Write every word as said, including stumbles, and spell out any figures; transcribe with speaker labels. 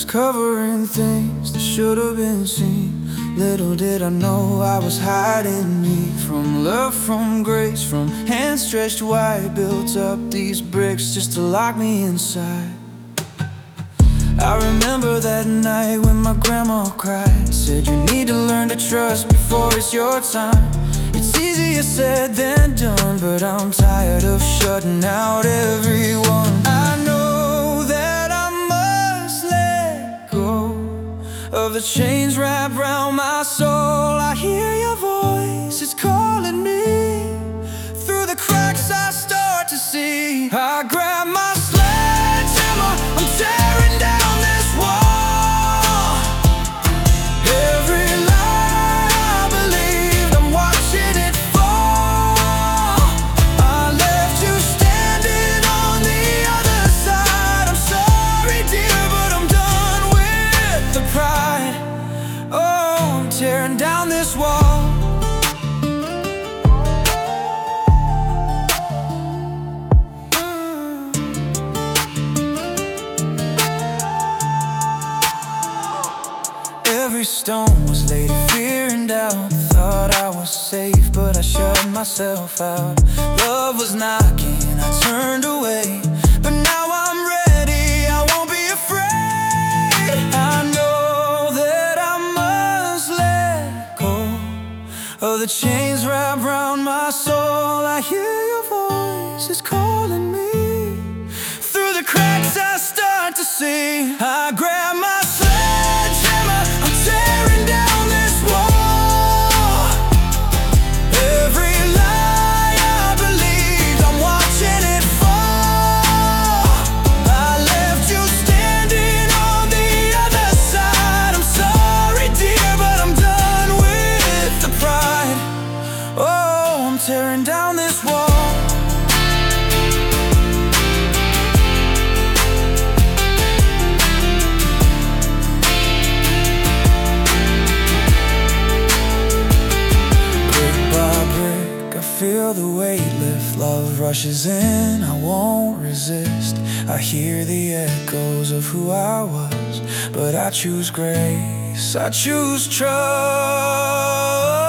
Speaker 1: was covering things that should have been seen. Little did I know I was hiding me from love, from grace, from hands stretched wide. Built up these bricks just to lock me inside. I remember that night when my grandma cried, said you need to learn to trust before it's your time. It's easier said than done, but I'm tired of shutting out everyone. I know that I must let go of the chains wrapped around my soul. I hear your voice, it's calling me. Through the cracks I start to see. I grab my sledgehammer, I'm tearing down this wall. Every lie I believed, I'm watching it fall. I left you standing on the other side. I'm sorry, dear, but I'm done with the pride. Oh, I'm tearing down this wall. Every stone was laid in fear and doubt. Thought I was safe, but I shut myself out. Love was knocking, I turned away, but now I'm ready, I won't be afraid. I know that I must let go of the chains wrapped around my soul. I hear your voice, it's calling me. Through the cracks I start to see. I grab my sledgehammer, I'm tearing down this wall. Every lie I believed, I'm watching it fall. I left you standing on the other side. I'm sorry, dear, but I'm done with the pride. Oh, I'm tearing down this wall. Feel the weight lift, love rushes in, I won't resist. I hear the echoes of who I was, but I choose grace, I choose trust.